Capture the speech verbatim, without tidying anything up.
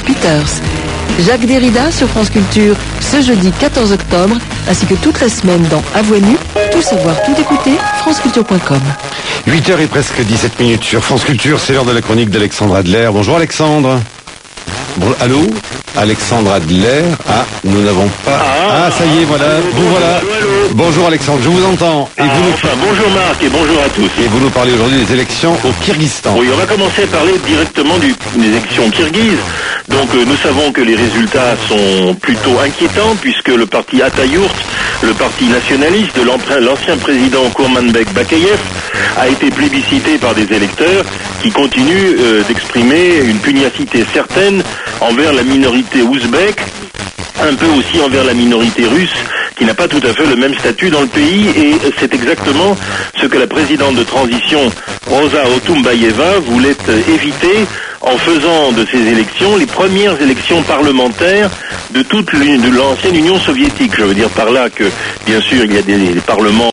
Peters. Jacques Derrida sur France Culture ce jeudi quatorze octobre, ainsi que toute la semaine dans À Voix Nue. Tout savoir, tout écouter, franceculture point com. huit heures et presque dix-sept minutes sur France Culture, c'est l'heure de la chronique d'Alexandre Adler. Bonjour Alexandre. Bon, allô Alexandre Adler. Ah, nous n'avons pas... Ah, ah ça y est, voilà. Vous voilà. Allô, allô. Bonjour Alexandre, je vous entends. Et Ah, vous nous... enfin, bonjour Marc et bonjour à tous. Et vous nous parlez aujourd'hui des élections au Kyrgyzstan. Oui, on va commencer à parler directement du, des élections kirghizes. Donc euh, nous savons que les résultats sont plutôt inquiétants puisque le parti Atayourt, le parti nationaliste de l'ancien président Kurmanbek Bakayev, a été plébiscité par des électeurs qui continuent euh, d'exprimer une pugnacité certaine envers la minorité ouzbek, un peu aussi envers la minorité russe, qui n'a pas tout à fait le même statut dans le pays, et c'est exactement ce que la présidente de transition, Rosa Otumbayeva, voulait éviter en faisant de ces élections les premières élections parlementaires de toute de l'ancienne Union soviétique. Je veux dire par là que, bien sûr, il y a des, des parlements